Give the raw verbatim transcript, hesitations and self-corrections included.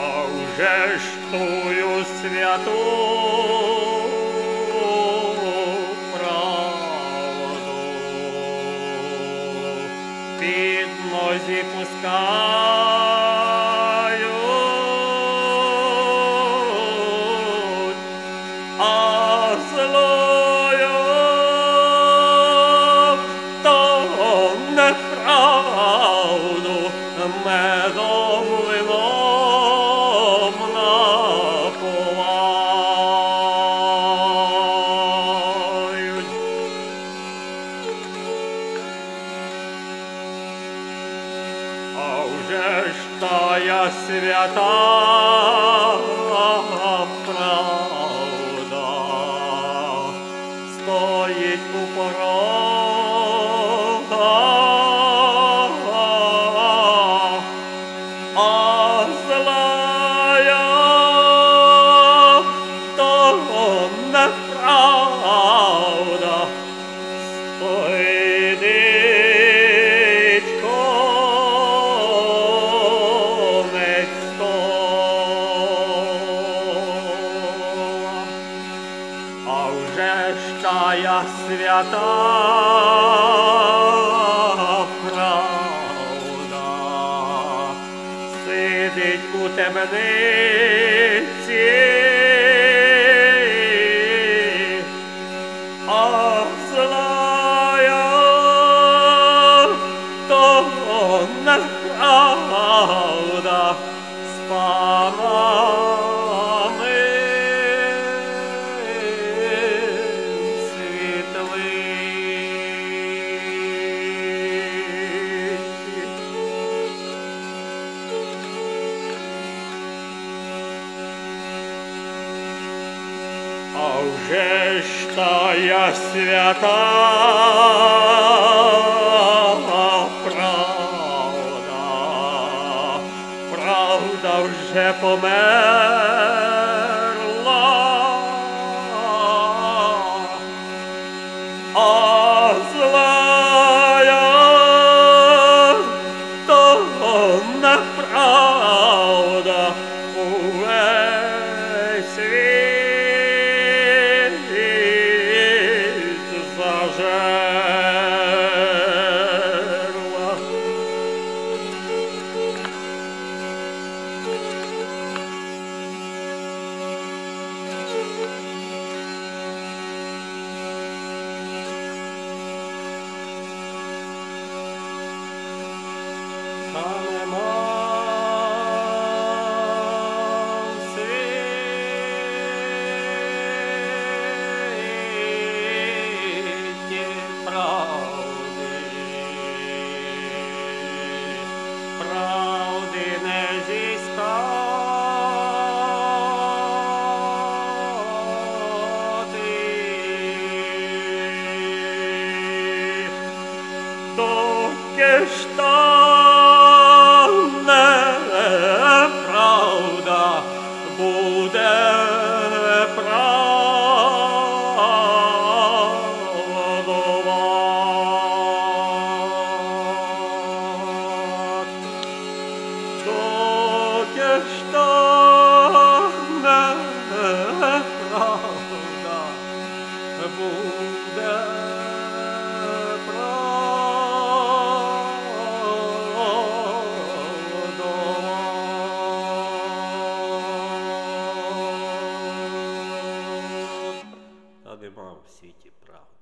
А вже ж тую святу правду під нозі пускають, а злою то неправду медом вином напувають. А вже ж тая свята правда стоїть у порогах, а злая то неправда стоїть конець стола. А вже ж тая свята правда сидить у темниці, а злая то неправда з панами світлиці. А вже ж тая свята правда, правда вже померла, а злая то неправда увесь світ зажерла. Та нема в світі правди, правди не зіскати, доки ж та неправда буде правдувати. Доки ж та неправда буде правдувати. Та нема в світі правди.